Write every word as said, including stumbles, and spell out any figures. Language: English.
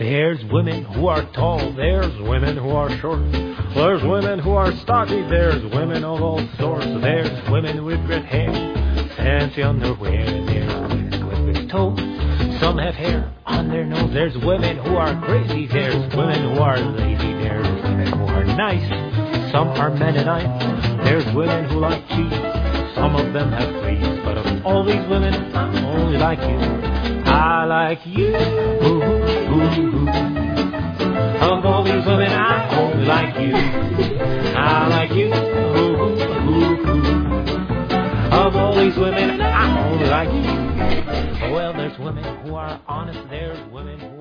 There's women who are tall, there's women who are short, there's women who are stocky, there's women of all sorts, there's women with red hair, fancy underwear, there's women with big toes, some have hair on their nose, there's women who are crazy, there's women who are lazy, there's women who are nice, some are Mennonite, there's women who like cheese, some of them have fleas, but of all these women, I only like you. I like you. Ooh, ooh, ooh. Of all these women, I only like you. I like you. Ooh, ooh, ooh. Of all these women, I only like you. Well, there's women who are honest. There's women who